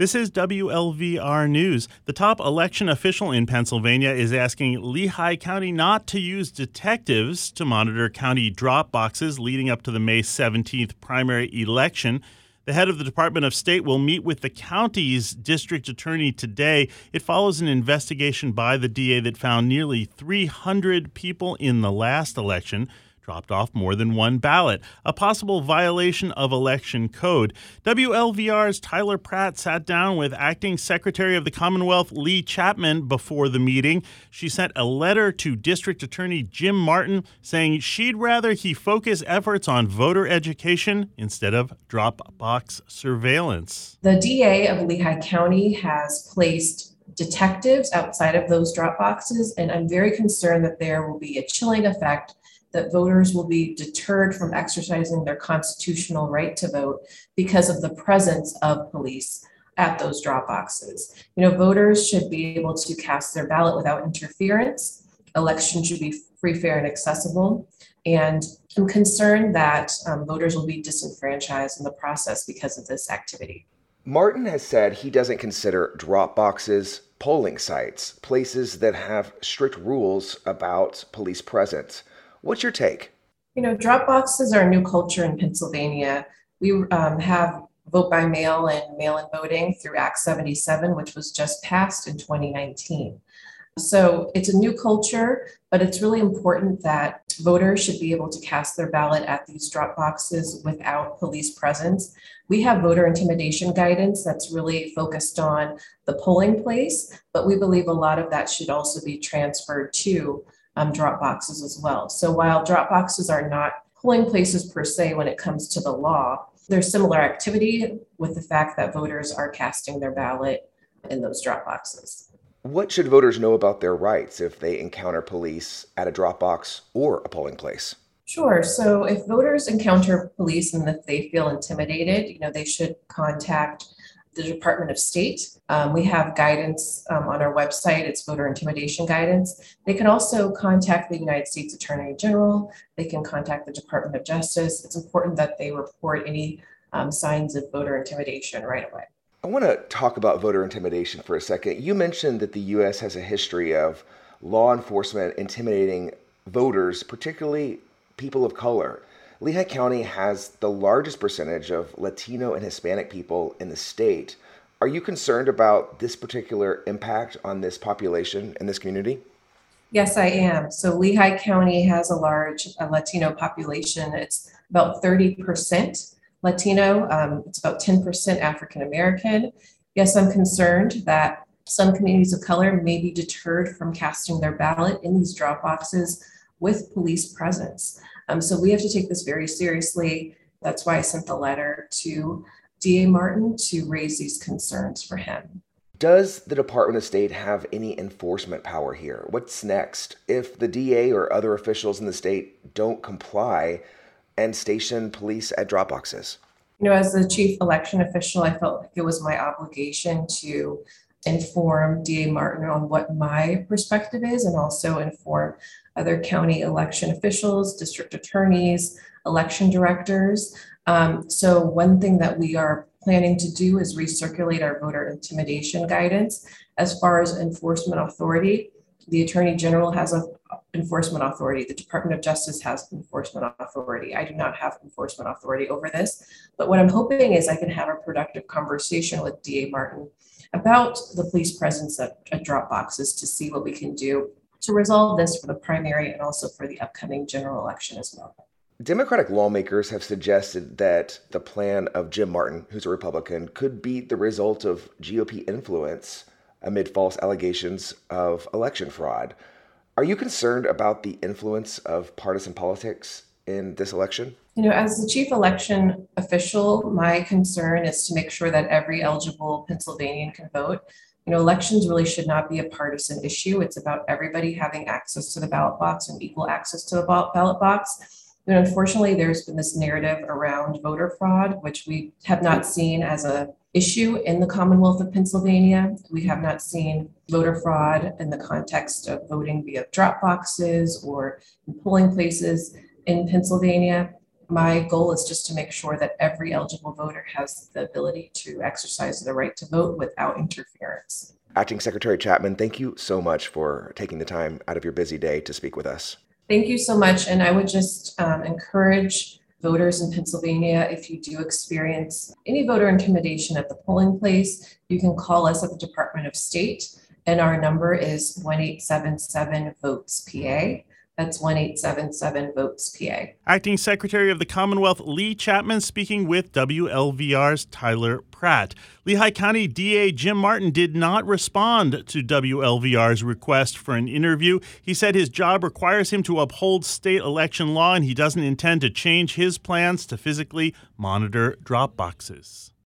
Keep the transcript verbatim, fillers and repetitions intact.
This is W L V R News. The top election official in Pennsylvania is asking Lehigh County not to use detectives to monitor county drop boxes leading up to the May seventeenth primary election. The head of the Department of State will meet with the county's district attorney today. It follows an investigation by the D A that found nearly three hundred people in the last election dropped off more than one ballot, a possible violation of election code. W L V R's Tyler Pratt sat down with Acting Secretary of the Commonwealth Leigh Chapman before the meeting. She sent a letter to District Attorney Jim Martin saying she'd rather he focus efforts on voter education instead of drop box surveillance. The D A of Lehigh County has placed detectives outside of those drop boxes, and I'm very concerned that there will be a chilling effect, that voters will be deterred from exercising their constitutional right to vote because of the presence of police at those drop boxes. You know, voters should be able to cast their ballot without interference. Elections should be free, fair, and accessible. And I'm concerned that um, voters will be disenfranchised in the process because of this activity. Martin has said he doesn't consider drop boxes polling sites, places that have strict rules about police presence. What's your take? You know, drop boxes are a new culture in Pennsylvania. We um, have vote by mail and mail-in voting through Act seventy-seven, which was just passed in twenty nineteen. So it's a new culture, but it's really important that voters should be able to cast their ballot at these drop boxes without police presence. We have voter intimidation guidance that's really focused on the polling place, but we believe a lot of that should also be transferred to Um, drop boxes as well. So while drop boxes are not polling places per se when it comes to the law, there's similar activity with the fact that voters are casting their ballot in those drop boxes. What should voters know about their rights if they encounter police at a drop box or a polling place? Sure. So if voters encounter police and if they feel intimidated, you know, they should contact the Department of State. Um, we have guidance um, on our website. It's voter intimidation guidance. They can also contact the United States Attorney General. They can contact the Department of Justice. It's important that they report any um, signs of voter intimidation right away. I want to talk about voter intimidation for a second. You mentioned that the U S has a history of law enforcement intimidating voters, particularly people of color. Lehigh County has the largest percentage of Latino and Hispanic people in the state. Are you concerned about this particular impact on this population in this community? Yes, I am. So Lehigh County has a large uh, Latino population. It's about thirty percent Latino. Um, it's about ten percent African American. Yes, I'm concerned that some communities of color may be deterred from casting their ballot in these drop boxes with police presence. Um, so we have to take this very seriously. That's why I sent the letter to D A Martin to raise these concerns for him. Does the Department of State have any enforcement power here? What's next if the D A or other officials in the state don't comply and station police at drop boxes? You know, as the chief election official, I felt like it was my obligation to inform D A Martin on what my perspective is and also inform other county election officials, district attorneys, election directors. Um, so one thing that we are planning to do is recirculate our voter intimidation guidance. As far as enforcement authority, the Attorney General has a enforcement authority. The Department of Justice has enforcement authority. I do not have enforcement authority over this, but what I'm hoping is I can have a productive conversation with D A Martin about the police presence at, at drop boxes to see what we can do to resolve this for the primary and also for the upcoming general election as well. Democratic lawmakers have suggested that the plan of Jim Martin, who's a Republican, could be the result of G O P influence amid false allegations of election fraud. Are you concerned about the influence of partisan politics in this election? You know, as the chief election official, my concern is to make sure that every eligible Pennsylvanian can vote. You know, elections really should not be a partisan issue. It's about everybody having access to the ballot box and equal access to the ballot box. And unfortunately, there's been this narrative around voter fraud, which we have not seen as an issue in the Commonwealth of Pennsylvania. We have not seen voter fraud in the context of voting via drop boxes or in polling places in Pennsylvania. My goal is just to make sure that every eligible voter has the ability to exercise their right to vote without interference. Acting Secretary Chapman, thank you so much for taking the time out of your busy day to speak with us. Thank you so much. And I would just um, encourage voters in Pennsylvania, if you do experience any voter intimidation at the polling place, you can call us at the Department of State, and our number is one eight seven seven votes P A. That's one eight seven seven votes P A. Acting Secretary of the Commonwealth Lee Chapman speaking with W L V R's Tyler Pratt. Lehigh County D A Jim Martin did not respond to W L V R's request for an interview. He said his job requires him to uphold state election law, and he doesn't intend to change his plans to physically monitor drop boxes.